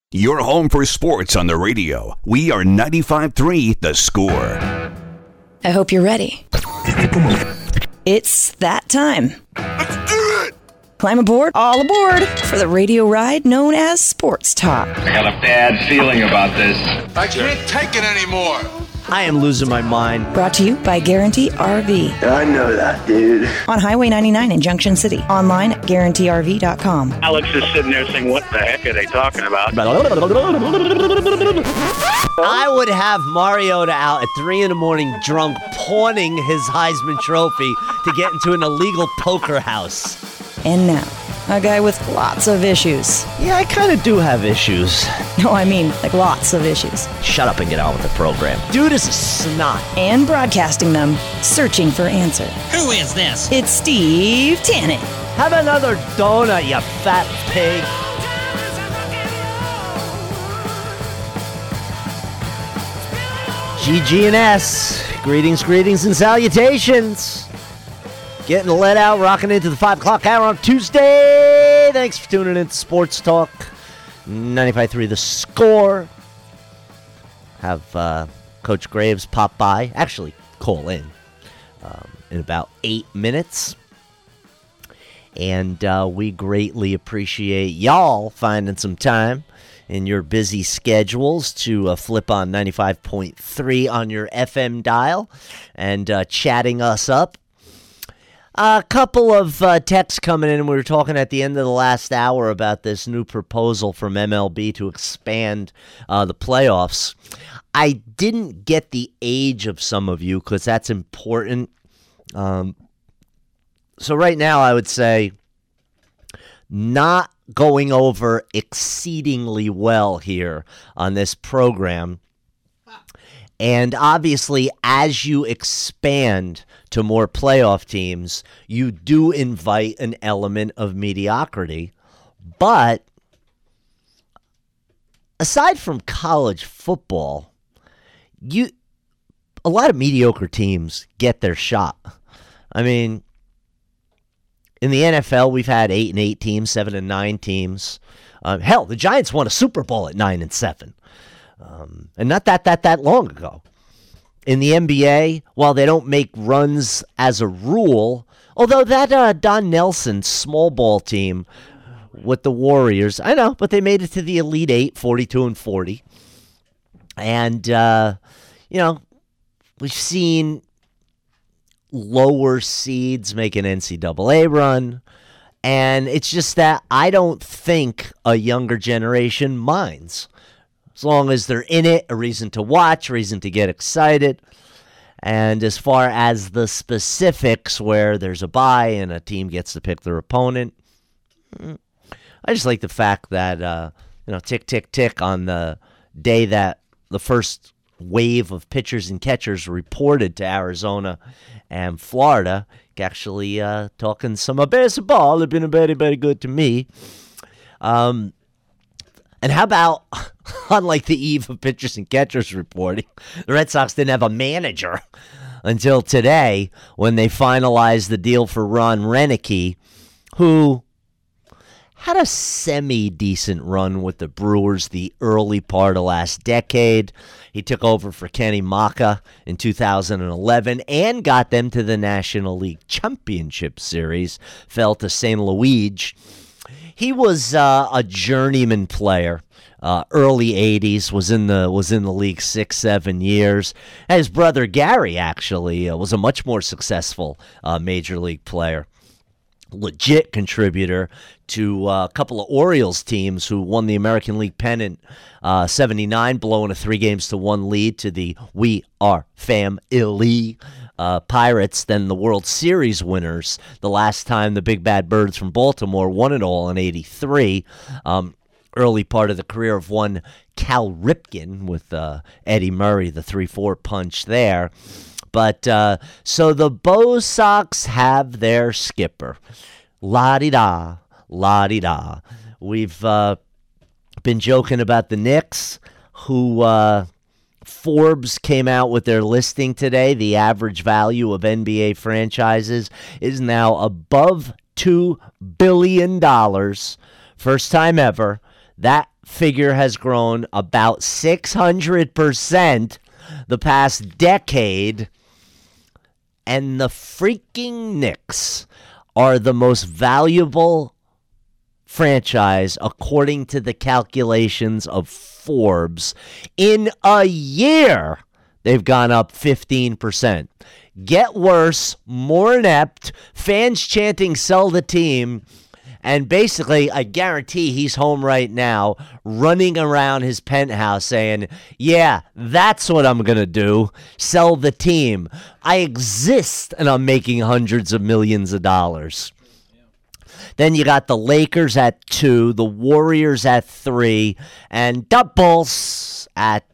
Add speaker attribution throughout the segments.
Speaker 1: Your home for sports on the radio. We are 95.3 The Score.
Speaker 2: I hope you're ready. It's that time.
Speaker 3: Let's do it!
Speaker 2: Climb aboard, all aboard, for the radio ride known as Sports Talk.
Speaker 4: I got a bad feeling about this.
Speaker 3: I can't take it anymore.
Speaker 5: I am losing my mind.
Speaker 2: Brought to you by Guarantee RV.
Speaker 6: I know that, dude.
Speaker 2: On Highway 99 in Junction City. Online at GuaranteeRV.com.
Speaker 7: Alex is sitting there saying, what the heck are they talking about?
Speaker 5: I would have Mariota out at 3 a.m. drunk, pawning his Heisman Trophy to get into an illegal poker house.
Speaker 2: And now, a guy with lots of issues.
Speaker 5: Yeah, I kind of do have issues.
Speaker 2: No, I mean, like lots of issues.
Speaker 5: Shut up and get on with the program. Dude is a snot.
Speaker 2: And broadcasting them, searching for answer.
Speaker 8: Who is this?
Speaker 2: It's Steve Tannen.
Speaker 5: Have another donut, you fat pig. GG&S. Greetings, and salutations. Getting let out, rocking into the 5 o'clock hour on Tuesday. Thanks for tuning in to Sports Talk 95.3 The Score. Have Coach Graves pop by, actually call in about 8 minutes. And we greatly appreciate y'all finding some time in your busy schedules to flip on 95.3 on your FM dial and chatting us up. A couple of texts coming in. We were talking at the end of the last hour about this new proposal from MLB to expand the playoffs. I didn't get the age of some of you because that's important. So right now I would say not going over exceedingly well here on this program. And obviously, as you expand to more playoff teams, you do invite an element of mediocrity. But aside from college football, a lot of mediocre teams get their shot. I mean, in the NFL, we've had 8-8 teams, 7-9 teams. Hell, the Giants won a Super Bowl at 9-7. And not that long ago. In the NBA, while they don't make runs as a rule, although that Don Nelson small ball team with the Warriors, I know, but they made it to the Elite Eight, 42-40. And, we've seen lower seeds make an NCAA run. And it's just that I don't think a younger generation minds. As long as they're in it, a reason to watch, a reason to get excited. And as far as the specifics where there's a bye and a team gets to pick their opponent, I just like the fact that, tick, tick, tick on the day that the first wave of pitchers and catchers reported to Arizona and Florida, actually talking some baseball. They've been very, very good to me. And how about, unlike the eve of pitchers and catchers reporting, the Red Sox didn't have a manager until today when they finalized the deal for Ron Roenicke, who had a semi-decent run with the Brewers the early part of last decade. He took over for Kenny Maka in 2011 and got them to the National League Championship Series, fell to St. Louis. He was a journeyman player, early 80s, was in the league 6-7 years. And his brother Gary actually was a much more successful major league player. Legit contributor to a couple of Orioles teams who won the American League pennant 79, blowing a 3-1 lead to the We Are Family Pirates, then the World Series winners the last time the Big Bad Birds from Baltimore won it all in 83. Early part of the career of one Cal Ripken with Eddie Murray, the 3-4 punch there. But so the Bo Sox have their skipper. La-di-da, la-di-da. We've been joking about the Knicks, who Forbes came out with their listing today. The average value of NBA franchises is now above $2 billion. First time ever. That figure has grown about 600% the past decade, and the freaking Knicks are the most valuable franchise according to the calculations of Forbes. In a year, they've gone up 15%. Get worse, more inept, fans chanting sell the team, and basically I guarantee he's home right now running around his penthouse saying, yeah, that's what I'm going to do, sell the team. I exist and I'm making hundreds of millions of dollars. Then you got the Lakers at 2, the Warriors at 3, and the Bulls at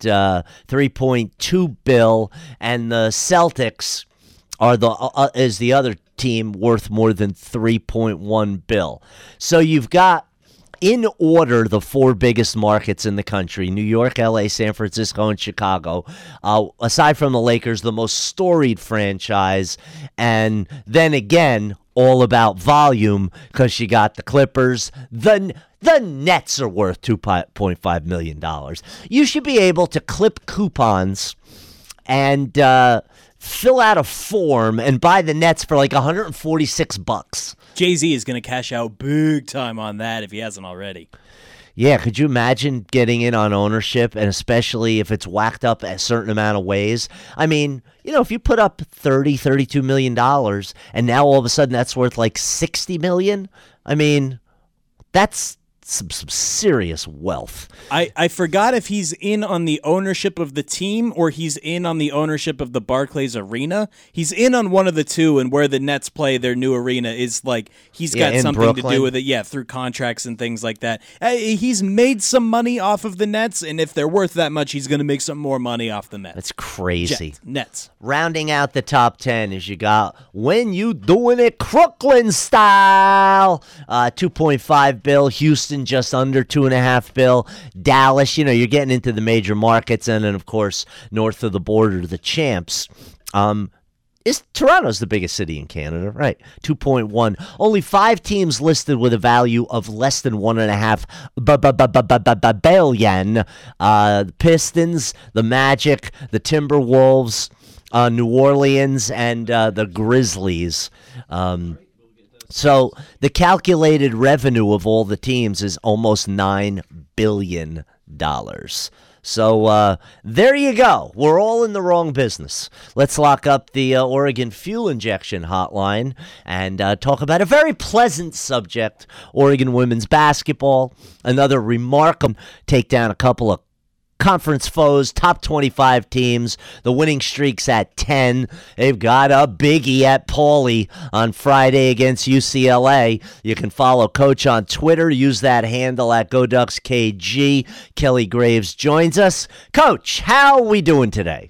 Speaker 5: 3.2 bill, and the Celtics are is the other team worth more than 3.1 bill. So you've got, in order, the 4 biggest markets in the country: New York, LA, San Francisco, and Chicago. Aside from the Lakers, the most storied franchise, and then again, all about volume, because you got the Clippers. The Nets are worth $2.5 million. You should be able to clip coupons and fill out a form and buy the Nets for like $146.
Speaker 6: Jay-Z is going to cash out big time on that if he hasn't already.
Speaker 5: Yeah, could you imagine getting in on ownership, and especially if it's whacked up a certain amount of ways? I mean, if you put up $32 million and now all of a sudden that's worth like $60 million, I mean, that's some serious wealth.
Speaker 6: I forgot if he's in on the ownership of the team or he's in on the ownership of the Barclays Arena. He's in on one of the two, and where the Nets play their new arena is like he's got something
Speaker 5: Brooklyn
Speaker 6: to do with it, through contracts and things like that. He's made some money off of the Nets, and if they're worth that much, he's going to make some more money off the Nets.
Speaker 5: That's crazy.
Speaker 6: Nets.
Speaker 5: Rounding out the top 10 is you got When You Doing It Crooklyn Style, 2.5 bill. Houston just under 2.5 bill. Dallas, you're getting into the major markets, and then of course north of the border, the champs. Toronto's the biggest city in Canada, right? 2.1. Only 5 teams listed with a value of less than 1.5 billion. The Pistons, the Magic, the Timberwolves, New Orleans, and the Grizzlies. So the calculated revenue of all the teams is almost $9 billion. So there you go. We're all in the wrong business. Let's lock up the Oregon fuel injection hotline and talk about a very pleasant subject, Oregon women's basketball. Another remarkable take down a couple of conference foes, top 25 teams. The winning streak's at 10. They've got a biggie at Pauley on Friday against UCLA. You can follow Coach on Twitter. Use that handle at GoDucksKG. Kelly Graves joins us. Coach, how are we doing today?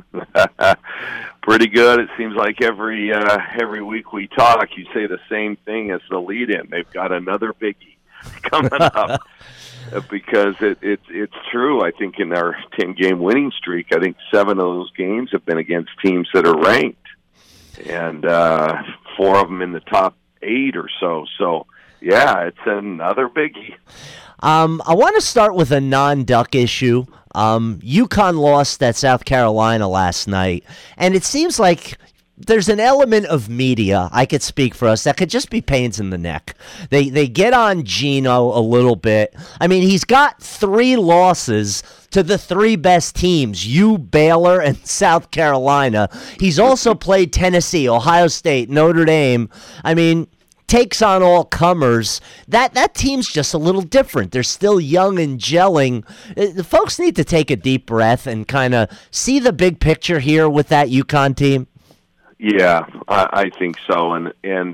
Speaker 8: Pretty good. It seems like every week we talk, you say the same thing as the lead-in. They've got another biggie coming up. Because it's true. I think in our 10-game winning streak, I think 7 of those games have been against teams that are ranked, and 4 of them in the top 8 or so. So, yeah, it's another biggie.
Speaker 5: I want to start with a non-Duck issue. UConn lost at South Carolina last night, and it seems like there's an element of media, I could speak for us, that could just be pains in the neck. They get on Gino a little bit. I mean, he's got 3 losses to the 3 best teams, Baylor, and South Carolina. He's also played Tennessee, Ohio State, Notre Dame. I mean, takes on all comers. That team's just a little different. They're still young and gelling. The folks need to take a deep breath and kind of see the big picture here with that UConn team.
Speaker 8: Yeah, I think so, and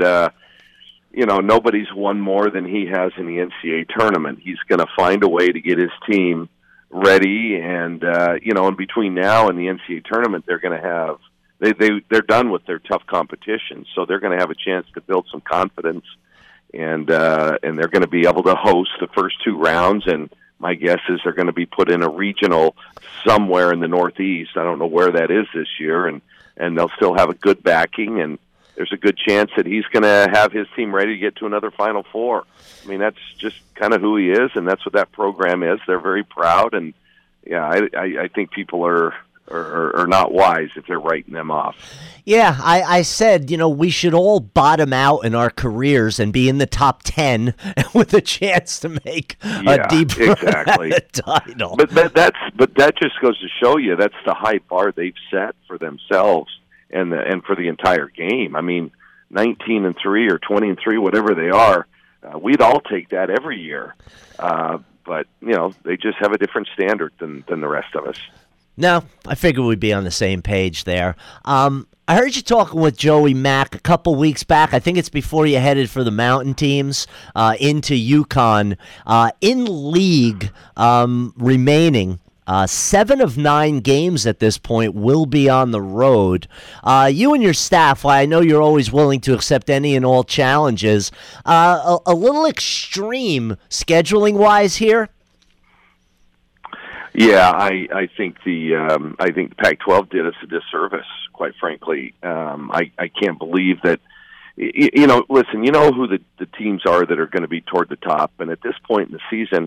Speaker 8: nobody's won more than he has in the NCAA tournament. He's going to find a way to get his team ready, and in between now and the NCAA tournament, they're going to have they're done with their tough competition, so they're going to have a chance to build some confidence, and they're going to be able to host the first 2 rounds. And my guess is they're going to be put in a regional somewhere in the Northeast. I don't know where that is this year, and they'll still have a good backing, and there's a good chance that he's going to have his team ready to get to another Final Four. I mean, that's just kind of who he is, and that's what that program is. They're very proud, and yeah, I think people are not wise if they're writing them off.
Speaker 5: Yeah, I said, we should all bottom out in our careers and be in the top 10 with a chance to make a deep run
Speaker 8: exactly.
Speaker 5: at the title.
Speaker 8: But that just goes to show you that's the high bar they've set for themselves and for the entire game. I mean, 19-3 or 20-3, whatever they are, we'd all take that every year. But they just have a different standard than the rest of us.
Speaker 5: No, I figured we'd be on the same page there. I heard you talking with Joey Mack a couple weeks back. I think it's before you headed for the Mountain teams into UConn. In league remaining, 7 of 9 games at this point will be on the road. You and your staff, I know you're always willing to accept any and all challenges. A little extreme scheduling-wise here.
Speaker 8: Yeah, I think the Pac-12 did us a disservice, quite frankly. I can't believe that. Listen, you know who the teams are that are going to be toward the top, and at this point in the season,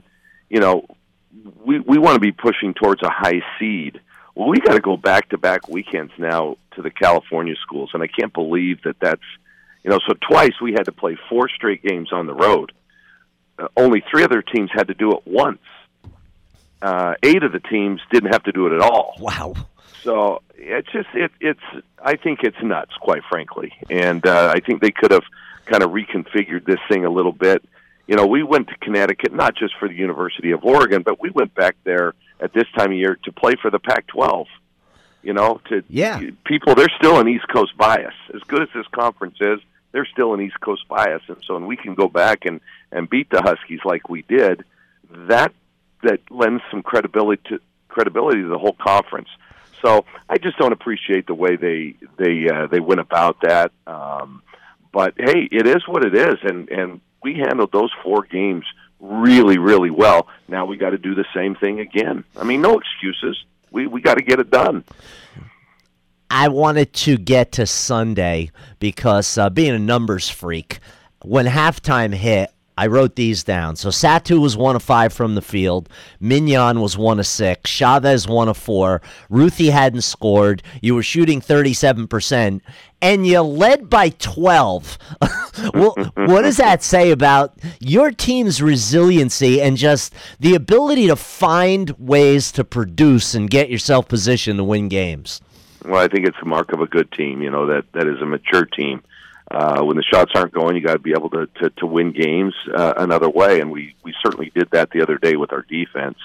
Speaker 8: we want to be pushing towards a high seed. Well, we got to go back-to-back weekends now to the California schools, and I can't believe that's. So twice we had to play 4 straight games on the road. Only 3 other teams had to do it once. 8 of the teams didn't have to do it at all.
Speaker 5: Wow.
Speaker 8: So it's just I think it's nuts, quite frankly. And I think they could have kind of reconfigured this thing a little bit. We went to Connecticut not just for the University of Oregon, but we went back there at this time of year to play for the Pac-12. People, there's still an East Coast bias. As good as this conference is, there's still an East Coast bias. And so when we can go back and beat the Huskies like we did, that lends some credibility to the whole conference. So I just don't appreciate the way they went about that. But hey, it is what it is, and we handled those 4 games really, really well. Now we got to do the same thing again. I mean, no excuses. We got to get it done.
Speaker 5: I wanted to get to Sunday because being a numbers freak, when halftime hit, I wrote these down. So Satu was 1 of 5 from the field. Mignon was 1 of 6. Chavez 1 of 4. Ruthie hadn't scored. You were shooting 37%, and you led by 12. Well, what does that say about your team's resiliency and just the ability to find ways to produce and get yourself positioned to win games?
Speaker 8: Well, I think it's a mark of a good team. That is a mature team. When the shots aren't going, you got to be able to win games another way, and we certainly did that the other day with our defense.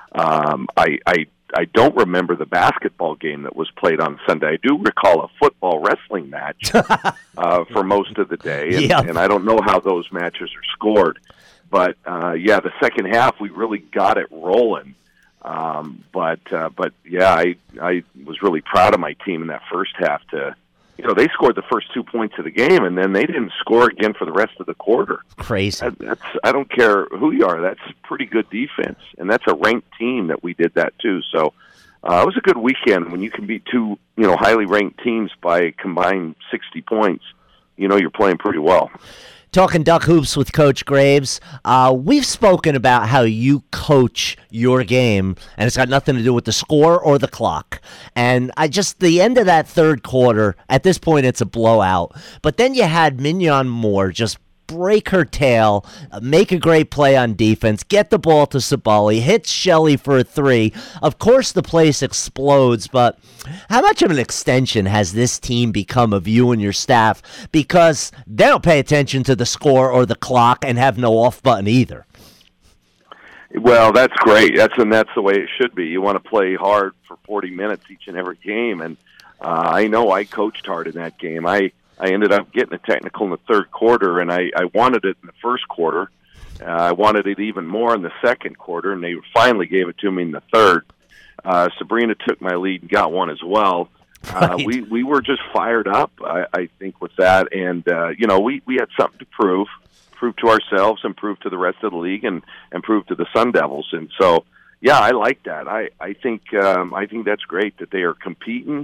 Speaker 8: I don't remember the basketball game that was played on Sunday. I do recall a football wrestling match for most of the day, and I don't know how those matches are scored. But the second half we really got it rolling. But I was really proud of my team in that first half to. They scored the first 2 points of the game, and then they didn't score again for the rest of the quarter.
Speaker 5: Crazy.
Speaker 8: I don't care who you are. That's pretty good defense, and that's a ranked team that we did that too. So it was a good weekend when you can beat 2 highly ranked teams by a combined 60 points. You're playing pretty well.
Speaker 5: Talking Duck Hoops with Coach Graves, we've spoken about how you coach your game, and it's got nothing to do with the score or the clock. And the end of that third quarter, at this point it's a blowout. But then you had Mignon Moore just break her tail, make a great play on defense, get the ball to Sabali, hits Shelley for a 3. Of course the place explodes, but how much of an extension has this team become of you and your staff? Because they don't pay attention to the score or the clock and have no off button either.
Speaker 8: Well, that's great. That's the way it should be. You want to play hard for 40 minutes each and every game, and I know I coached hard in that game. I ended up getting a technical in the third quarter, and I wanted it in the first quarter. I wanted it even more in the second quarter, and they finally gave it to me in the third. Sabrina took my lead and got one as well.
Speaker 5: Right.
Speaker 8: We were just fired up, I think, with that. And, we had something to prove to ourselves and prove to the rest of the league and prove to the Sun Devils. And so, yeah, I like that. I think that's great that they are competing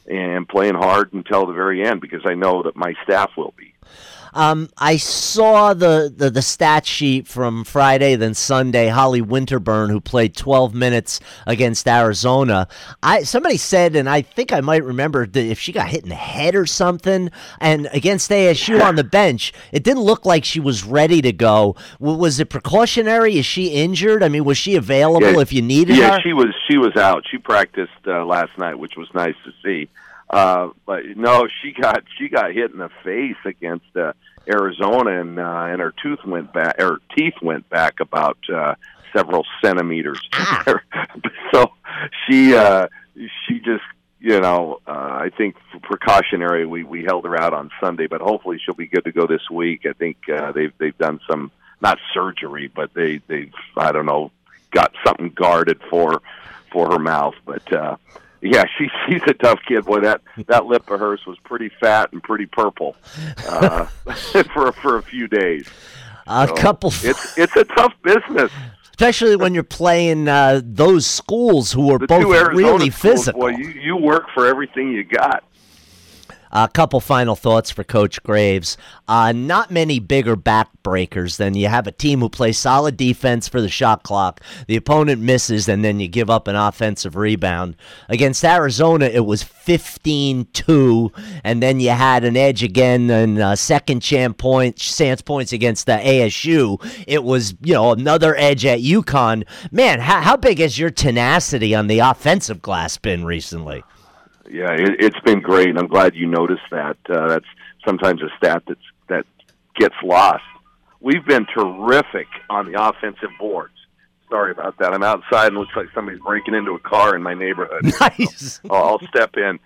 Speaker 8: and playing hard until the very end, because I know that my staff will be.
Speaker 5: I saw the stat sheet from Friday, then Sunday. Holly Winterburn, who played 12 minutes against Arizona. Somebody said, and I think I might remember, that if she got hit in the head or something, and against ASU on the bench, it didn't look like she was ready to go. Was it precautionary? Is she injured? I mean, was she available if you needed her?
Speaker 8: Yeah, she was out. She practiced last night, which was nice to see. But no, she got hit in the face against Arizona, and her teeth went back about several centimeters. So she just, I think for precautionary, we held her out on Sunday, but hopefully she'll be good to go this week. I think they've done some, not surgery, but they've I don't know, got something guarded for her mouth, but. Yeah, she's a tough kid. Boy, that lip of hers was pretty fat and pretty purple for a few days. It's a tough business,
Speaker 5: especially when you're playing those schools who are both really physical.
Speaker 8: Boy, you work for everything you got.
Speaker 5: A couple final thoughts for Coach Graves. Not many bigger backbreakers than you have a team who plays solid defense for the shot clock. The opponent misses, and then you give up an offensive rebound. Against Arizona, it was 15-2, and then you had an edge again and second chance points against the ASU. It was, another edge at UConn. Man, how big has your tenacity on the offensive glass been recently?
Speaker 8: Yeah, it's been great, and I'm glad you noticed that. That's sometimes a stat that gets lost. We've been terrific on the offensive boards. Sorry about that. I'm outside, and it looks like somebody's breaking into a car in my neighborhood.
Speaker 5: Nice.
Speaker 8: So I'll step in.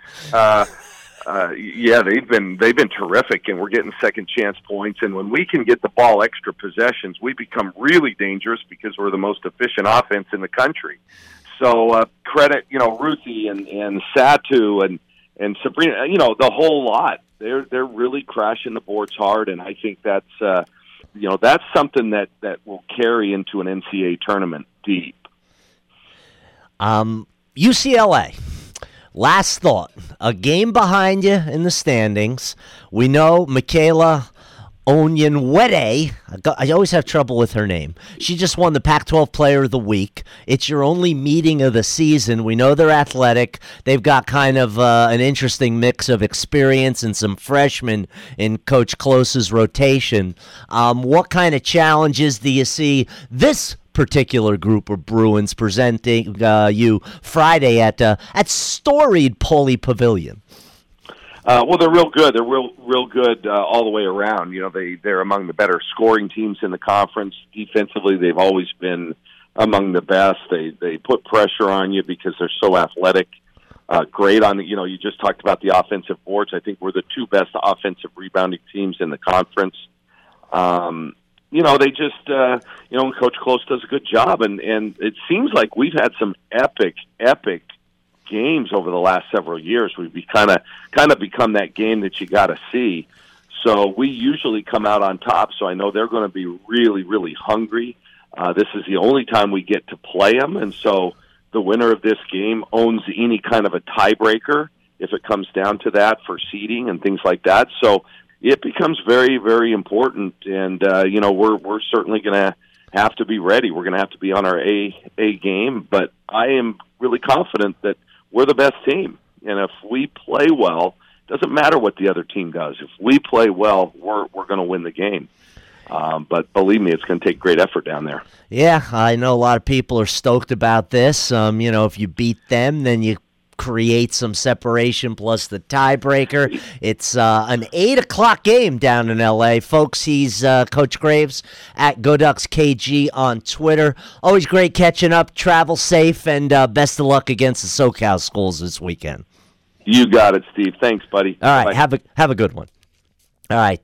Speaker 8: Yeah, they've been terrific, and we're getting second chance points. And when we can get the ball extra possessions, we become really dangerous because we're the most efficient offense in the country. So credit, Ruthie and Satu and Sabrina, the whole lot. They're really crashing the boards hard, and I think that's that's something that will carry into an NCAA tournament deep.
Speaker 5: UCLA. Last thought. A game behind you in the standings. We know Michaela Onyenwere. I always have trouble with her name. She just won the Pac-12 Player of the Week. It's your only meeting of the season. We know they're athletic. They've got kind of an interesting mix of experience and some freshmen in Coach Close's rotation. What kind of challenges do you see this particular group of Bruins presenting you Friday at storied Pauley Pavilion?
Speaker 8: Well, they're real good. They're real good all the way around. They're among the better scoring teams in the conference. Defensively, they've always been among the best. They put pressure on you because they're so athletic. Great on the, you just talked about the offensive boards. I think we're the two best offensive rebounding teams in the conference. They just, Coach Close does a good job, and it seems like we've had some epic games over the last several years. We've kind of become that game that you got to see. So we usually come out on top. So I know they're going to be really, really hungry. This is the only time we get to play them, and so the winner of this game owns any kind of a tiebreaker if it comes down to that for seeding and things like that. So it becomes very, very important, and we're certainly going to have to be ready. We're going to have to be on our A game, but I am really confident that we're the best team, and if we play well, it doesn't matter what the other team does. If we play well, we're going to win the game. But believe me, it's going to take great effort down there.
Speaker 5: Yeah, I know a lot of people are stoked about this. If you beat them, then you create some separation plus the tiebreaker. It's an 8 o'clock game down in L.A. Folks, he's Coach Graves at GoDucksKG on Twitter. Always great catching up. Travel safe, and best of luck against the SoCal schools this weekend.
Speaker 8: You got it, Steve. Thanks, buddy.
Speaker 5: All right, have a good one. All right,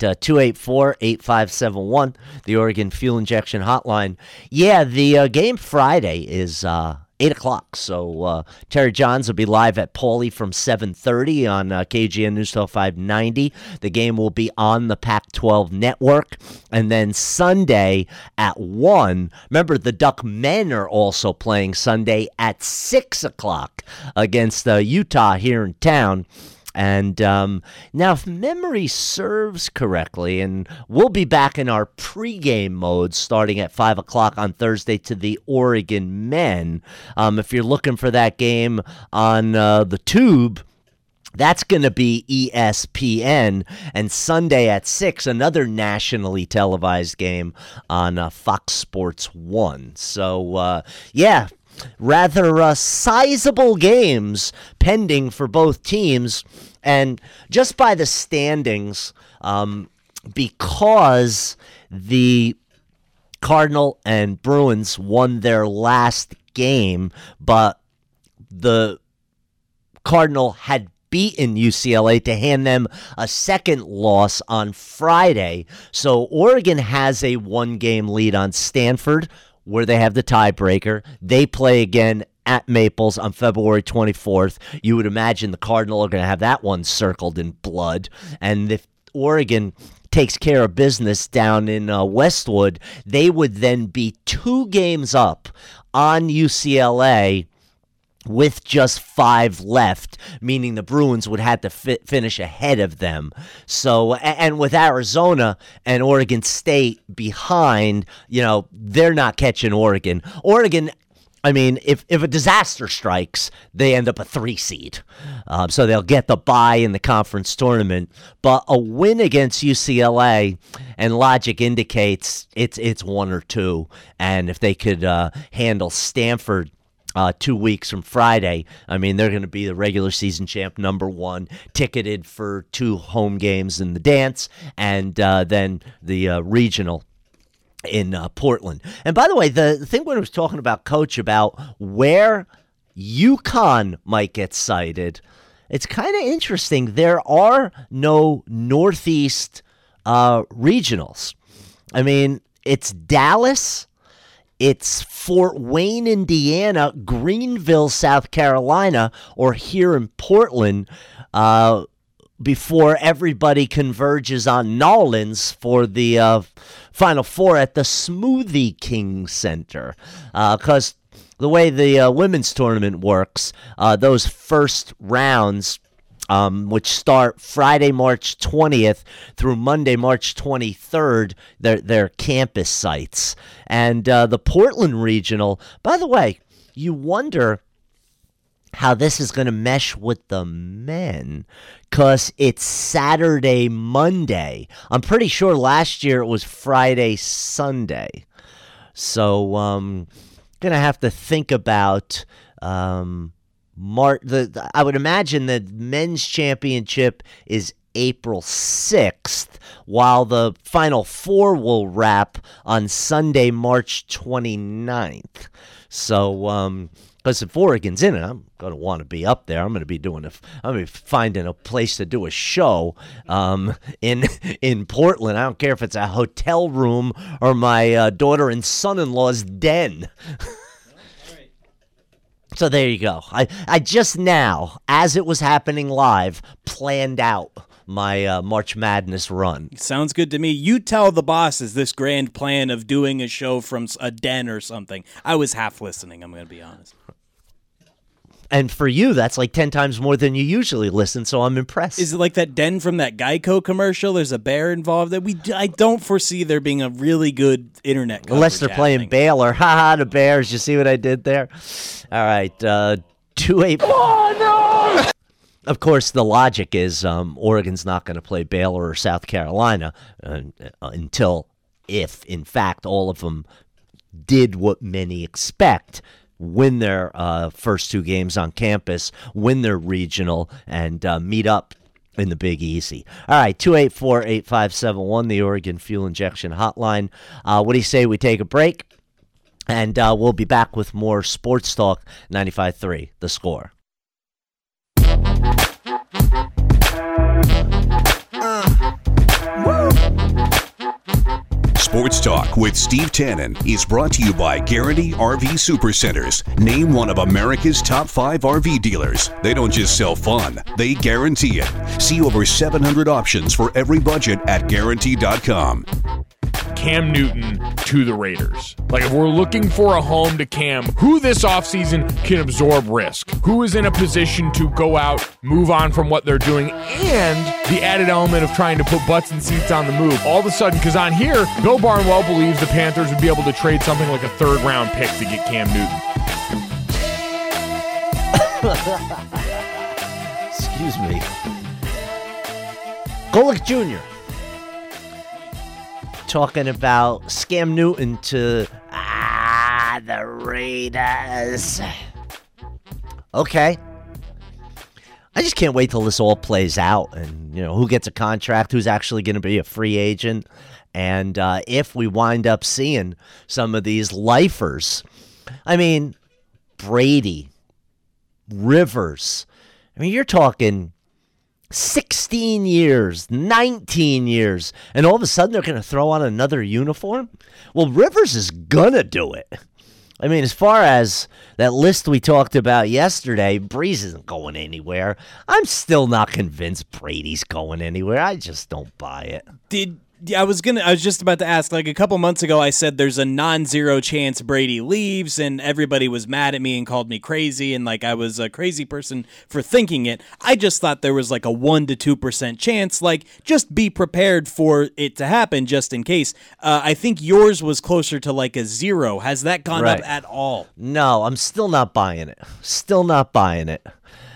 Speaker 5: 284-8571, the Oregon Fuel Injection Hotline. Yeah, the game Friday is 8 o'clock. So Terry Johns will be live at Paulie from 7:30 on KGN News Talk 590. The game will be on the Pac-12 network. And then Sunday at 1. Remember, the Duck men are also playing Sunday at 6 o'clock against Utah here in town. And now, if memory serves correctly, and we'll be back in our pregame mode starting at 5 o'clock on Thursday to the Oregon men. If you're looking for that game on the tube, that's going to be ESPN. And Sunday at 6, another nationally televised game on Fox Sports 1. So, yeah. Rather sizable games pending for both teams, and just by the standings, because the Cardinal and Bruins won their last game, but the Cardinal had beaten UCLA to hand them a second loss on Friday. So Oregon has a 1-game lead on Stanford, where they have the tiebreaker. They play again at Maples on February 24th. You would imagine the Cardinal are going to have that one circled in blood. And if Oregon takes care of business down in Westwood, they would then be 2 games up on UCLA with just 5 left, meaning the Bruins would have to finish ahead of them. So, and with Arizona and Oregon State behind, they're not catching Oregon. Oregon, I mean, if a disaster strikes, they end up a 3 seed. So they'll get the bye in the conference tournament. But a win against UCLA, and logic indicates it's 1 or 2. And if they could handle Stanford 2 weeks from Friday, I mean, they're going to be the regular season champ, number 1, ticketed for 2 home games in the dance, and then the regional in Portland. And by the way, the thing when I was talking about, Coach, about where UConn might get cited, it's kind of interesting. There are no Northeast regionals. I mean, it's Dallas, it's Fort Wayne, Indiana, Greenville, South Carolina, or here in Portland, before everybody converges on Nolens for the Final Four at the Smoothie King Center. Because the way the women's tournament works, those first rounds, which start Friday, March 20th through Monday, March 23rd, they're campus sites. And the Portland Regional, by the way, you wonder how this is going to mesh with the men, because it's Saturday, Monday. I'm pretty sure last year it was Friday, Sunday. So going to have to think about I would imagine the men's championship is April 6th, while the Final Four will wrap on Sunday, March 29th. So, because if Oregon's in it, I'm going to want to be up there. I'm going to be finding a place to do a show in Portland. I don't care if it's a hotel room or my daughter and son-in-law's den. So there you go. I just now, as it was happening live, planned out my March Madness run.
Speaker 6: Sounds good to me. You tell the bosses this grand plan of doing a show from a den or something. I was half listening, I'm going to be honest.
Speaker 5: And for you, that's like 10 times more than you usually listen, so I'm impressed.
Speaker 6: Is it like that den from that Geico commercial? There's a bear involved. I don't foresee there being a really good internet coverage
Speaker 5: unless they're playing
Speaker 6: happening.
Speaker 5: Baylor. Ha-ha, the Bears. You see what I did there? All right, 2-8. Oh, no! Of course, the logic is Oregon's not going to play Baylor or South Carolina until if, in fact, all of them did what many expect, win their first 2 games on campus, win their regional, and meet up in the Big Easy. All right, 284-8571, the Oregon Fuel Injection Hotline. What do you say we take a break? And we'll be back with more Sports Talk 95.3, The Score.
Speaker 1: Sports Talk with Steve Tannen is brought to you by Guarantee RV Supercenters. Name one of America's top 5 RV dealers. They don't just sell fun, they guarantee it. See over 700 options for every budget at Guarantee.com.
Speaker 9: Cam Newton to the Raiders. Like, if we're looking for a home to Cam, who this offseason can absorb risk? Who is in a position to go out, move on from what they're doing, and the added element of trying to put butts and seats on the move. All of a sudden, because on here, Bill Barnwell believes the Panthers would be able to trade something like a third-round pick to get Cam Newton.
Speaker 5: Excuse me. Golick Jr. talking about Scam Newton to the Raiders. Okay. I just can't wait till this all plays out and, who gets a contract, who's actually going to be a free agent. And if we wind up seeing some of these lifers, I mean, Brady, Rivers, you're talking 16 years, 19 years, and all of a sudden they're going to throw on another uniform? Well, Rivers is going to do it. I mean, as far as that list we talked about yesterday, Breeze isn't going anywhere. I'm still not convinced Brady's going anywhere. I just don't buy it.
Speaker 6: I was just about to ask, like a couple months ago, I said there's a non-zero chance Brady leaves, and everybody was mad at me and called me crazy, and like I was a crazy person for thinking it. I just thought there was like a 1 to 2% chance, like just be prepared for it to happen just in case. I think yours was closer to like a 0. Has that gone up at all?
Speaker 5: No, I'm still not buying it. Still not buying it.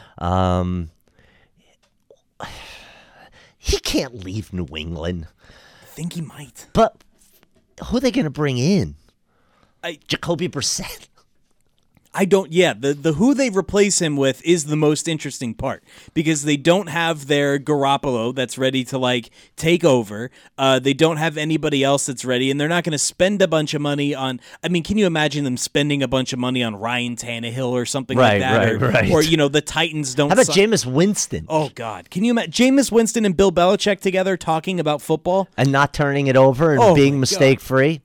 Speaker 5: He can't leave New England.
Speaker 6: I think he might.
Speaker 5: But who are they going to bring in? Jacoby Brissett?
Speaker 6: I don't. Yeah, the who they replace him with is the most interesting part because they don't have their Garoppolo that's ready to like take over. They don't have anybody else that's ready, and they're not going to spend a bunch of money on. I mean, can you imagine them spending a bunch of money on Ryan Tannehill or something like that?
Speaker 5: Right.
Speaker 6: Or the Titans don't.
Speaker 5: How about Jameis Winston?
Speaker 6: Oh God, can you imagine Jameis Winston and Bill Belichick together talking about football
Speaker 5: and not turning it over and being mistake free?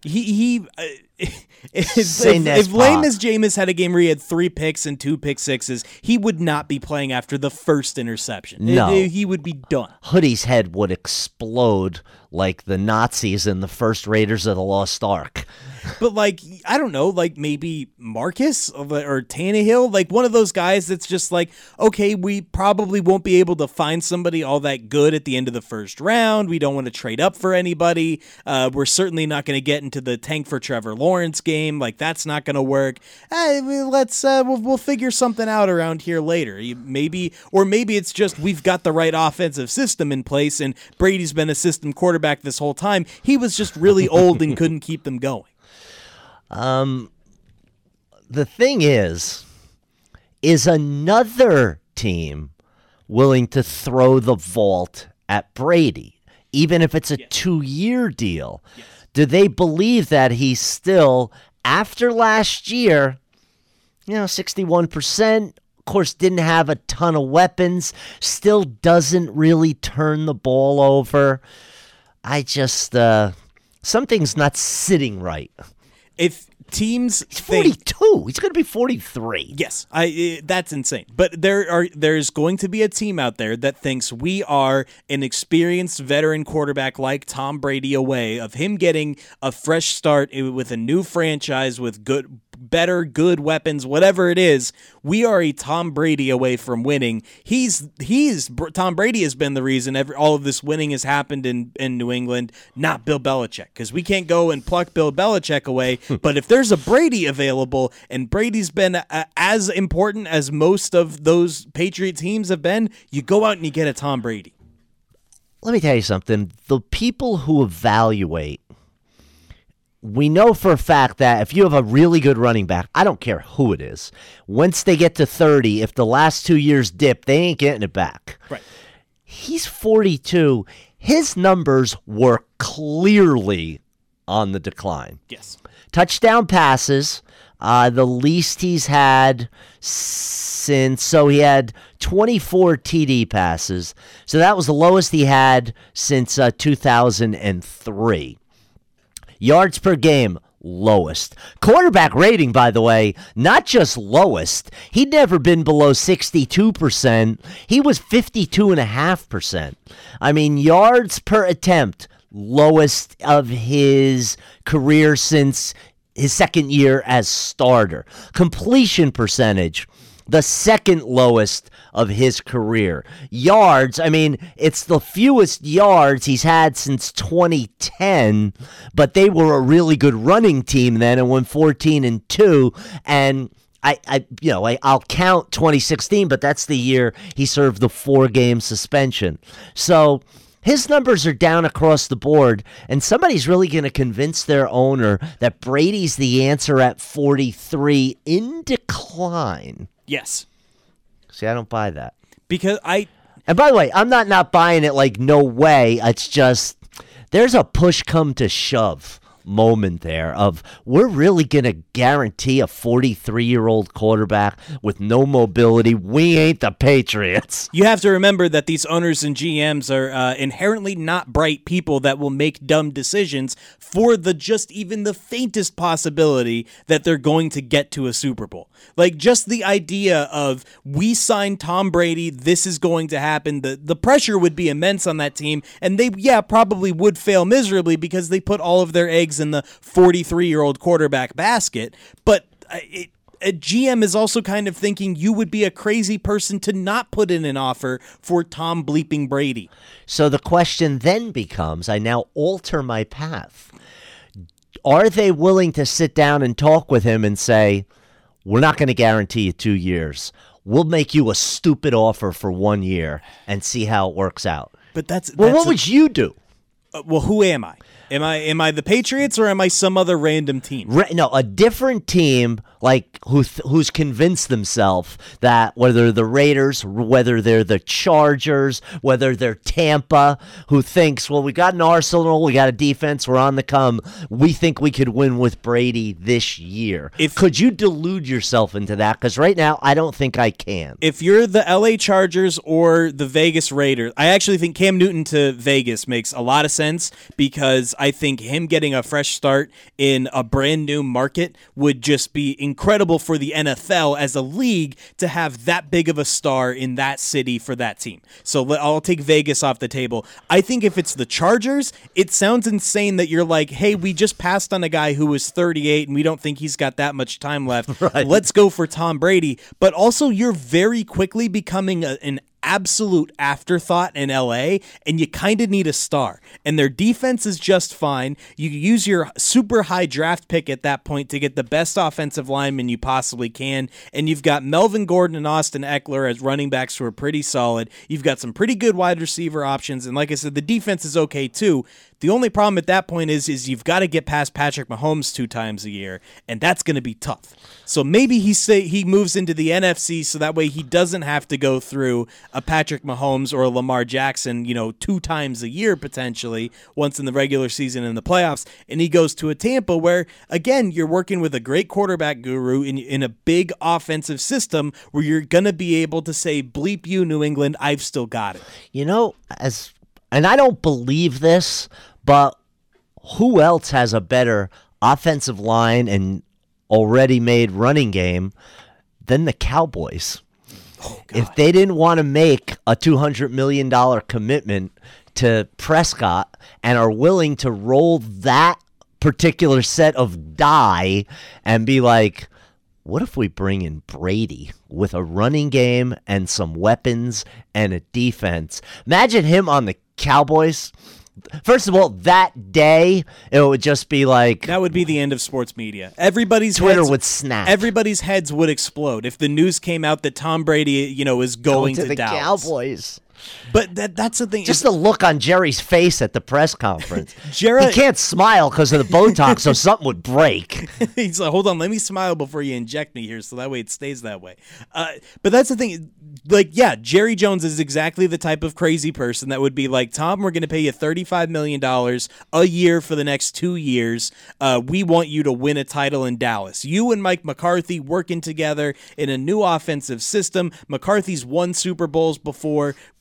Speaker 6: If lame as Jameis had a game where he had 3 picks and 2 pick sixes, he would not be playing after the first interception.
Speaker 5: No.
Speaker 6: He would be done.
Speaker 5: Hoodie's head would explode like the Nazis in the first Raiders of the Lost Ark.
Speaker 6: But, I don't know, maybe Marcus or Tannehill, one of those guys that's just okay, we probably won't be able to find somebody all that good at the end of the first round. We don't want to trade up for anybody. We're certainly not going to get into the tank for Trevor Lawrence game. That's not going to work. We'll figure something out around here later. Maybe it's just we've got the right offensive system in place, and Brady's been a system quarterback this whole time. He was just really old and couldn't keep them going.
Speaker 5: The thing is another team willing to throw the vault at Brady, even if it's a 2-year deal? Yes. Do they believe that he's still, after last year, 61%, of course, didn't have a ton of weapons, still doesn't really turn the ball over? I just, something's not sitting right.
Speaker 6: If teams
Speaker 5: He's 42. He's going to be 43.
Speaker 6: Yes, that's insane. But there's going to be a team out there that thinks we are an experienced veteran quarterback like Tom Brady away of him getting a fresh start with a new franchise with good weapons, whatever it is. We are a Tom Brady away from winning. Tom Brady has been the reason all of this winning has happened in New England, not Bill Belichick, because we can't go and pluck Bill Belichick away. But if there's a Brady available, and Brady's been as important as most of those Patriot teams have been, you go out and you get a Tom Brady.
Speaker 5: Let me tell you something. The people who evaluate, we know for a fact that if you have a really good running back, I don't care who it is, once they get to 30, if the last 2 years dip, they ain't getting it back.
Speaker 6: Right.
Speaker 5: He's 42. His numbers were clearly on the decline.
Speaker 6: Yes.
Speaker 5: Touchdown passes, the least he's had so he had 24 TD passes. So that was the lowest he had since 2003. Yards per game, lowest. Quarterback rating, by the way, not just lowest. He'd never been below 62%. He was 52.5%. I mean, yards per attempt, lowest of his career since his second year as starter. Completion percentage, the second lowest of his career. Yards, I mean, it's the fewest yards he's had since 2010, but they were a really good running team then and went 14-2. And I'll count 2016, but that's the year he served the 4-game suspension. So his numbers are down across the board, and somebody's really going to convince their owner that Brady's the answer at 43 in decline.
Speaker 6: Yes.
Speaker 5: See, I don't buy that.
Speaker 6: And
Speaker 5: by the way, I'm not buying it like no way. It's just there's a push come to shove moment there of we're really going to guarantee a 43-year-old quarterback with no mobility. We ain't the Patriots.
Speaker 6: You have to remember that these owners and GMs are inherently not bright people that will make dumb decisions for just even the faintest possibility that they're going to get to a Super Bowl. Like, just the idea of, we signed Tom Brady, this is going to happen. The pressure would be immense on that team, and they probably would fail miserably because they put all of their eggs in the 43-year-old quarterback basket. But a GM is also kind of thinking you would be a crazy person to not put in an offer for Tom bleeping Brady.
Speaker 5: So the question then becomes, I now alter my path. Are they willing to sit down and talk with him and say, we're not going to guarantee you 2 years. We'll make you a stupid offer for 1 year and see how it works out.
Speaker 6: But
Speaker 5: what would you do?
Speaker 6: Well, who am I? Am I the Patriots or am I some other random team?
Speaker 5: No, a different team, like who's convinced themselves that whether the Raiders, whether they're the Chargers, whether they're Tampa, who thinks, well, we got an arsenal, we got a defense, we're on the come. We think we could win with Brady this year. Could you delude yourself into that? Because right now, I don't think I can.
Speaker 6: If you're the LA Chargers or the Vegas Raiders, I actually think Cam Newton to Vegas makes a lot of sense because I think him getting a fresh start in a brand new market would just be incredible for the NFL as a league to have that big of a star in that city for that team. So I'll take Vegas off the table. I think if it's the Chargers, it sounds insane that you're like, hey, we just passed on a guy who was 38 and we don't think he's got that much time left. Right. Let's go for Tom Brady. But also you're very quickly becoming an absolute afterthought in LA, and you kind of need a star. And their defense is just fine. You use your super high draft pick at that point to get the best offensive lineman you possibly can. And you've got Melvin Gordon and Austin Eckler as running backs who are pretty solid. You've got some pretty good wide receiver options. And like I said, the defense is okay too. The only problem at that point is you've got to get past Patrick Mahomes 2 times a year, and that's going to be tough. So maybe he moves into the NFC so that way he doesn't have to go through a Patrick Mahomes or a Lamar Jackson, 2 times a year potentially, once in the regular season and the playoffs, and he goes to a Tampa where, again, you're working with a great quarterback guru in a big offensive system where you're going to be able to say, bleep you, New England, I've still got it.
Speaker 5: And I don't believe this, but who else has a better offensive line and already made running game than the Cowboys? Oh, if they didn't want to make a $200 million commitment to Prescott and are willing to roll that particular set of die and be like, what if we bring in Brady with a running game and some weapons and a defense? Imagine him on the Cowboys. First of all, that day, it would just be like...
Speaker 6: That would be the end of sports media.
Speaker 5: Twitter would snap.
Speaker 6: Everybody's heads would explode if the news came out that Tom Brady, is going to
Speaker 5: the
Speaker 6: Dallas.
Speaker 5: Cowboys.
Speaker 6: But that's the thing.
Speaker 5: Just the look on Jerry's face at the press conference. He
Speaker 6: Jerry
Speaker 5: can't smile because of the Botox, so something would break.
Speaker 6: He's like, hold on, let me smile before you inject me here, so that way it stays that way. But that's the thing. Jerry Jones is exactly the type of crazy person that would be like, Tom, we're going to pay you $35 million a year for the next 2 years. We want you to win a title in Dallas. You and Mike McCarthy working together in a new offensive system. McCarthy's won Super Bowls before.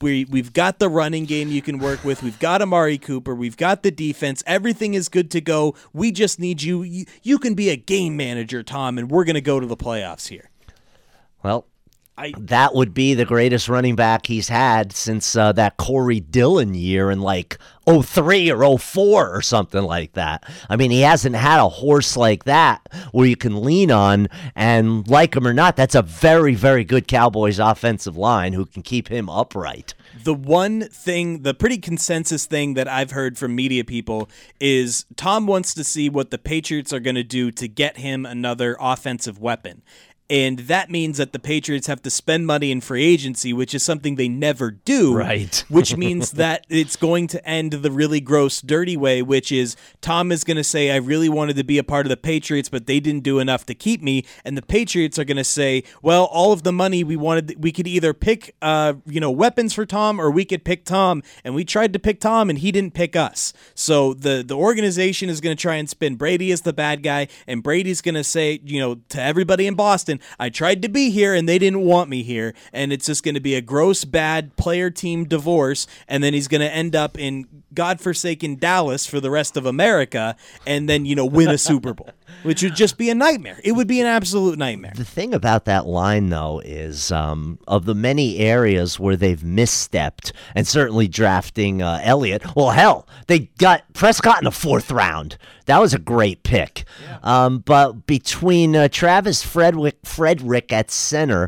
Speaker 6: We've got the running game you can work with. We've got Amari Cooper. We've got the defense. Everything is good to go. We just need you. You can be a game manager, Tom, and we're going to go to the playoffs here.
Speaker 5: Well, that would be the greatest running back he's had since that Corey Dillon year in like 03 or 04 or something like that. I mean, he hasn't had a horse like that where you can lean on, and like him or not, that's a very, very good Cowboys offensive line who can keep him upright.
Speaker 6: The one thing, the pretty consensus thing that I've heard from media people is Tom wants to see what the Patriots are going to do to get him another offensive weapon. And that means that the Patriots have to spend money in free agency, which is something they never do.
Speaker 5: Right.
Speaker 6: Which means that it's going to end the really gross, dirty way, which is Tom is going to say, I really wanted to be a part of the Patriots, but they didn't do enough to keep me. And the Patriots are going to say, well, all of the money we wanted, we could either pick, weapons for Tom, or we could pick Tom. And we tried to pick Tom, and he didn't pick us. So the organization is going to try and spin Brady as the bad guy, and Brady's going to say, to everybody in Boston, I tried to be here and they didn't want me here, and it's just going to be a gross, bad player-team divorce, and then he's going to end up in godforsaken Dallas for the rest of America, and then, win a Super Bowl, which would just be a nightmare. It would be an absolute nightmare.
Speaker 5: The thing about that line, though, is of the many areas where they've misstepped, and certainly drafting Elliott, well, hell, they got Prescott in the 4th round. That was a great pick. Yeah. But between Travis Frederick at center,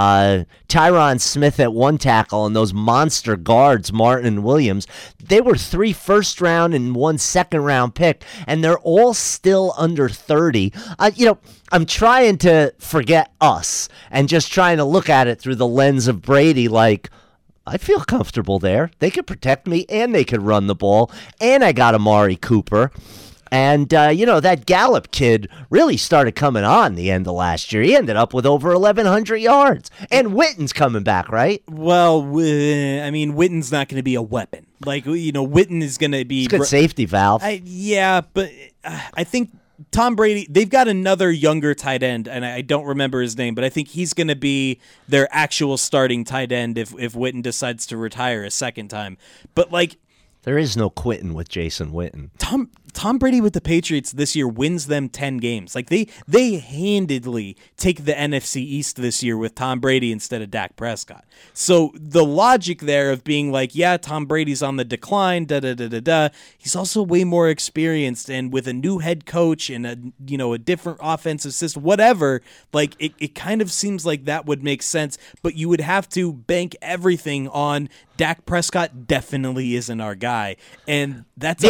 Speaker 5: Tyron Smith at one tackle, and those monster guards, Martin and Williams, they were 3 first-round and 1 second-round pick, and they're all still under 30. I'm trying to forget us and just trying to look at it through the lens of Brady, like, I feel comfortable there. They could protect me, and they could run the ball, and I got Amari Cooper. And, that Gallup kid really started coming on the end of last year. He ended up with over 1,100 yards. And Witten's coming back, right?
Speaker 6: Well, Witten's not going to be a weapon. Like, Witten is going to be...
Speaker 5: It's a good safety valve.
Speaker 6: But I think Tom Brady, they've got another younger tight end, and I don't remember his name, but I think he's going to be their actual starting tight end if Witten decides to retire a second time. But,
Speaker 5: there is no quitting with Jason Witten.
Speaker 6: Tom Brady with the Patriots this year wins them 10 games. Like they handedly take the NFC East this year with Tom Brady instead of Dak Prescott. So the logic there of being like, yeah, Tom Brady's on the decline, he's also way more experienced, and with a new head coach and a different offensive system, whatever, like it kind of seems like that would make sense, but you would have to bank everything on Dak Prescott definitely isn't our guy. And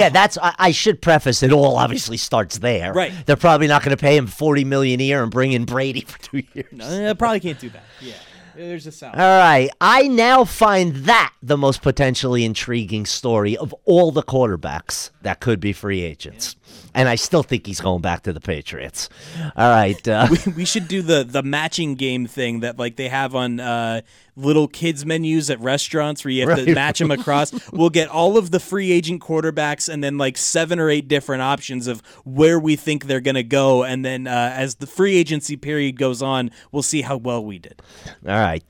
Speaker 5: I should preface it all obviously starts there.
Speaker 6: Right.
Speaker 5: They're probably not going to pay him $40 million a year and bring in Brady for 2 years.
Speaker 6: No, probably can't do that. Yeah. There's a sound.
Speaker 5: All right. I now find that the most potentially intriguing story of all the quarterbacks that could be free agents. Yeah. And I still think he's going back to the Patriots. All right.
Speaker 6: We should do the matching game thing that they have on little kids menus at restaurants where you have to match them across. We'll get all of the free agent quarterbacks and then 7 or 8 different options of where we think they're going to go. And then as the free agency period goes on, we'll see how well we did.
Speaker 5: All right.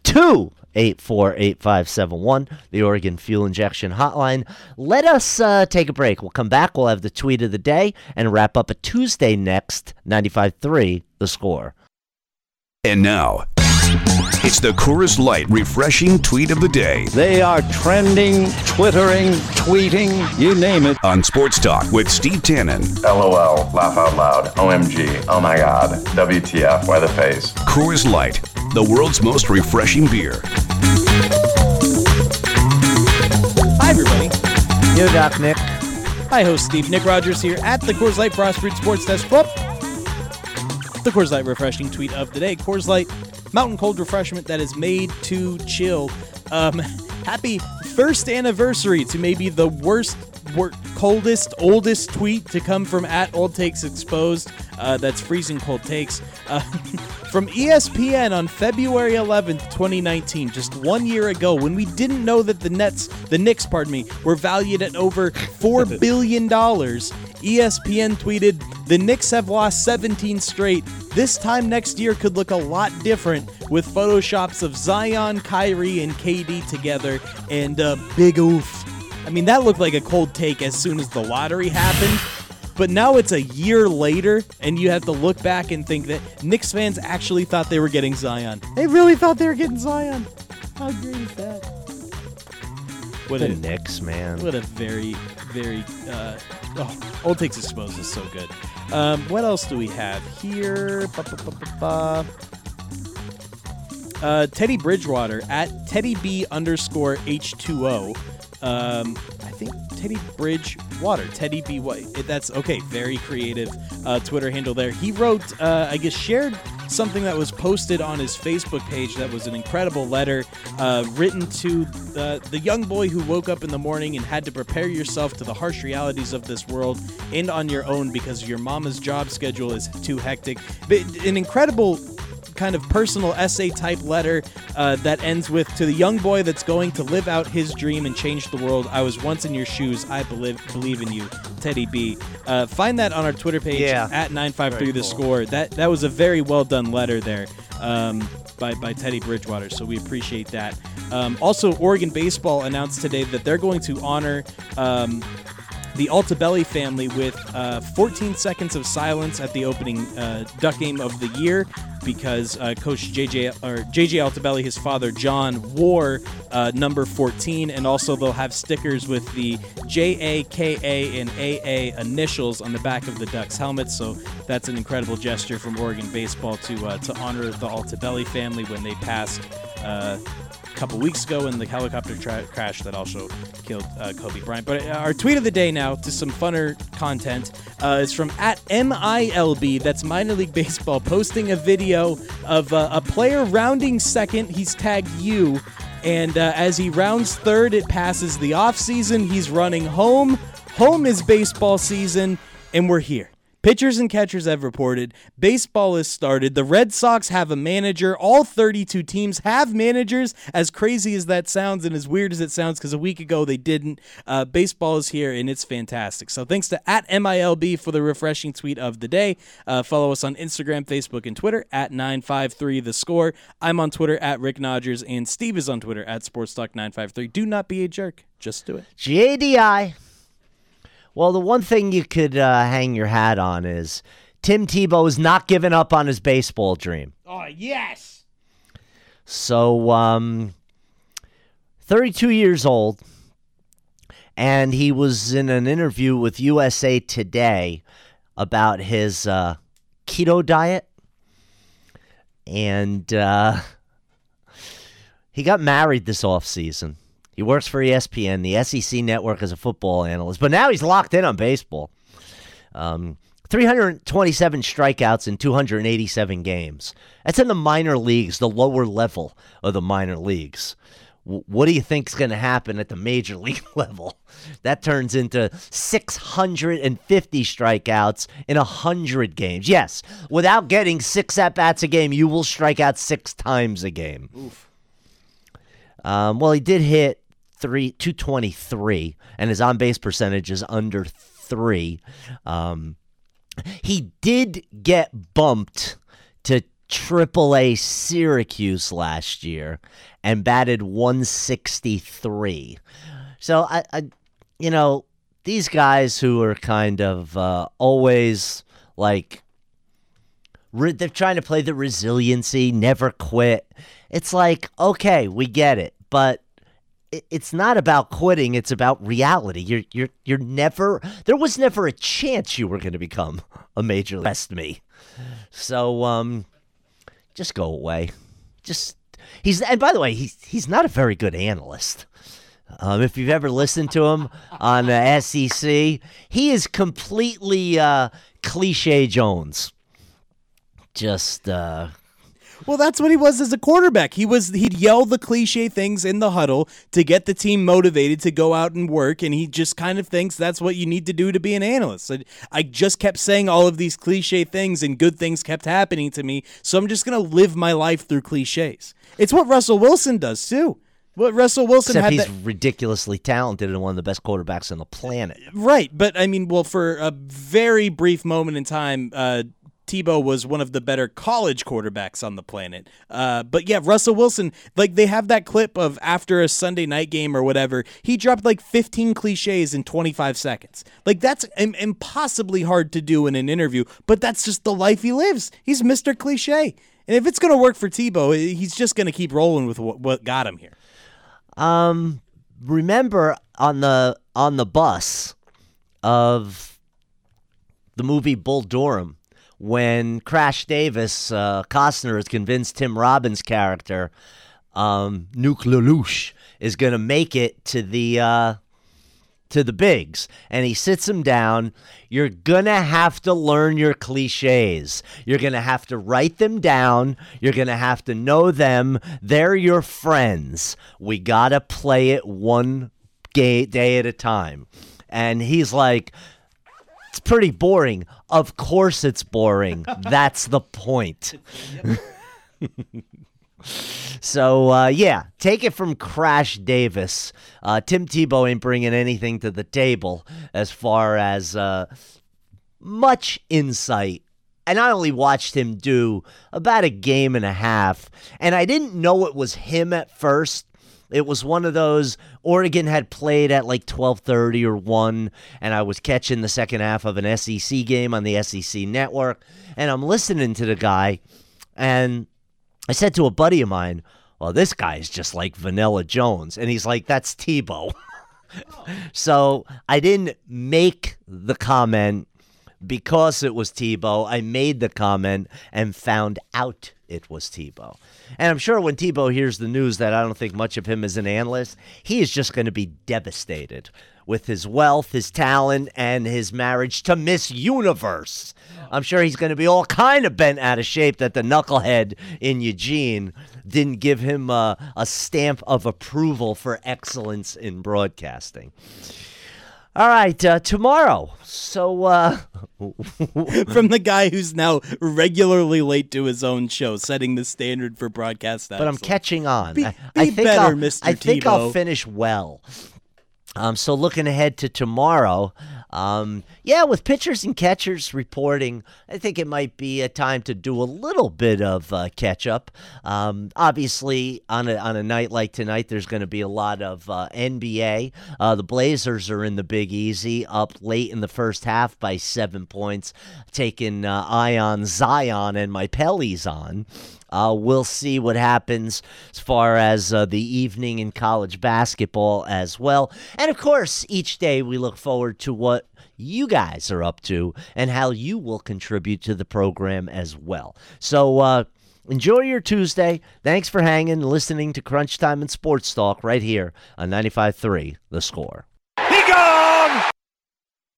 Speaker 5: 284-8571, the Oregon Fuel Injection Hotline. Let us take a break. We'll come back. We'll have the tweet of the day and wrap up a Tuesday next. 95.3, The Score.
Speaker 1: And now, it's the Coors Light Refreshing Tweet of the Day.
Speaker 10: They are trending, twittering, tweeting, you name it.
Speaker 1: On Sports Talk with Steve Tannen.
Speaker 4: LOL, laugh out loud, OMG, oh my god, WTF, why the face.
Speaker 1: Coors Light, the world's most refreshing beer.
Speaker 6: Hi, everybody.
Speaker 5: Yo, Doc Nick.
Speaker 6: Hi, host Steve. Nick Rogers here at the Coors Light Frostbrewed Sports Desk Club. The Coors Light Refreshing Tweet of the Day. Coors Light, mountain cold refreshment that is made to chill. Happy first anniversary to maybe the coldest, oldest tweet to come from at Old Takes Exposed. That's freezing cold takes. From ESPN on February 11th, 2019, just 1 year ago, when we didn't know that the Knicks, were valued at over $4 billion. ESPN tweeted, "The Knicks have lost 17 straight. This time next year could look a lot different with photoshops of Zion, Kyrie, and KD together and a big oof." I mean, that looked like a cold take as soon as the lottery happened. But now it's a year later, and you have to look back and think that Knicks fans actually thought they were getting Zion. They really thought they were getting Zion. How great is that?
Speaker 5: The Knicks, man.
Speaker 6: What a very, very... Old Takes Exposed is so good. What else do we have here? Teddy Bridgewater at TeddyB_H2O. I think Teddy Bridgewater. Teddy B. That's okay. Very creative Twitter handle there. He wrote, shared something that was posted on his Facebook page that was an incredible letter written to the young boy who woke up in the morning and had to prepare yourself to the harsh realities of this world and on your own because your mama's job schedule is too hectic. An incredible kind of personal essay type letter that ends with, "To the young boy that's going to live out his dream and change the world, I was once in your shoes. I believe in you, Teddy B." Find that on our Twitter page at 953 The Score. That was a very well done letter there by Teddy Bridgewater, so we appreciate that. Also, Oregon baseball announced today that they're going to honor the Altobelli family with 14 seconds of silence at the opening Duck game of the year because Coach JJ Altobelli, his father John, wore number 14, and also they'll have stickers with the JA, KA, and AA initials on the back of the Ducks helmets. So that's an incredible gesture from Oregon baseball to honor the Altobelli family when they passed a couple weeks ago in the helicopter crash that also killed Kobe Bryant. But our tweet of the day now to some funner content is from @MILB, that's Minor League Baseball, posting a video of a player rounding second. He's tagged you, and as he rounds third, it passes the off season. He's running home. Home is baseball season, and we're here. Pitchers and catchers have reported. Baseball has started. The Red Sox have a manager. All 32 teams have managers, as crazy as that sounds and as weird as it sounds, because a week ago they didn't. Baseball is here, and it's fantastic. So thanks to @MILB for the refreshing tweet of the day. Follow us on Instagram, Facebook, and Twitter @953 The Score. I'm on Twitter @RickNodgers, and Steve is on Twitter @SportsTalk953. Do not be a jerk. Just do it.
Speaker 5: GADI. Well, the one thing you could hang your hat on is Tim Tebow is not giving up on his baseball dream.
Speaker 6: Oh, yes!
Speaker 5: So, 32 years old, and he was in an interview with USA Today about his keto diet, and he got married this offseason. He works for ESPN, the SEC network, as a football analyst. But now he's locked in on baseball. 327 strikeouts in 287 games. That's in the minor leagues, the lower level of the minor leagues. What do you think's going to happen at the major league level? That turns into 650 strikeouts in 100 games. Yes, without getting 6 at-bats a game, you will strike out 6 times a game.
Speaker 6: Oof.
Speaker 5: Well, he did hit 223, and his on-base percentage is under 3. He did get bumped to AAA Syracuse last year and batted 163. So, these guys who are kind of always like, they're trying to play the resiliency, never quit. It's like, okay, we get it, but it's not about quitting. It's about reality. You're never. There was never a chance you were going to become a major league. Best me. So just go away. And by the way, he's not a very good analyst. If you've ever listened to him on the SEC, he is completely cliche Jones. Just.
Speaker 6: Well, that's what he was as a quarterback. He'd yell the cliche things in the huddle to get the team motivated to go out and work, and he just kind of thinks that's what you need to do to be an analyst. I just kept saying all of these cliche things, and good things kept happening to me, so I'm just going to live my life through cliches. It's what Russell Wilson does, too. Well, Russell Wilson
Speaker 5: Except
Speaker 6: had
Speaker 5: he's ridiculously talented and one of the best quarterbacks on the planet.
Speaker 6: Right, but I mean, well, for a very brief moment in time, Tebow was one of the better college quarterbacks on the planet. But yeah, Russell Wilson, like they have that clip of after a Sunday night game or whatever, he dropped like 15 cliches in 25 seconds. Like that's impossibly hard to do in an interview, but that's just the life he lives. He's Mr. Cliche. And if it's going to work for Tebow, he's just going to keep rolling with what got him here.
Speaker 5: Remember on the bus of the movie Bull Durham, when Crash Davis, Costner, has convinced Tim Robbins' character, Nuke Lelouch, is going to make it to the bigs, and he sits him down. You're going to have to learn your cliches. You're going to have to write them down. You're going to have to know them. They're your friends. We got to play it one day at a time. And he's like, it's pretty boring. Of course it's boring. That's the point. So, yeah, take it from Crash Davis. Tim Tebow ain't bringing anything to the table as far as much insight. And I only watched him do about a game and a half, and I didn't know it was him at first. It was one of those, Oregon had played at like 12:30 or 1, and I was catching the second half of an SEC game on the SEC network, and I'm listening to the guy, and I said to a buddy of mine, well, this guy's just like Vanilla Jones. And he's like, that's Tebow. So I didn't make the comment because it was Tebow. I made the comment and found out it was Tebow. And I'm sure when Tebow hears the news that I don't think much of him as an analyst, he is just going to be devastated with his wealth, his talent, and his marriage to Miss Universe. I'm sure he's going to be all kind of bent out of shape that the knucklehead in Eugene didn't give him a stamp of approval for excellence in broadcasting. All right, tomorrow. So,
Speaker 6: from the guy who's now regularly late to his own show, setting the standard for broadcast excellence.
Speaker 5: But I'm catching on.
Speaker 6: Be better, Mr. Tebow.
Speaker 5: I think I'll finish well. So looking ahead to tomorrow, with pitchers and catchers reporting, I think it might be a time to do a little bit of catch-up. Obviously, on a night like tonight, there's going to be a lot of NBA. The Blazers are in the Big Easy, up late in the first half by 7 points, taking Ion Zion and my Pellies on. We'll see what happens as far as the evening in college basketball as well. And, of course, each day we look forward to what you guys are up to and how you will contribute to the program as well. So enjoy your Tuesday. Thanks for hanging and listening to Crunch Time and Sports Talk right here on 95.3 The Score.
Speaker 3: He gone!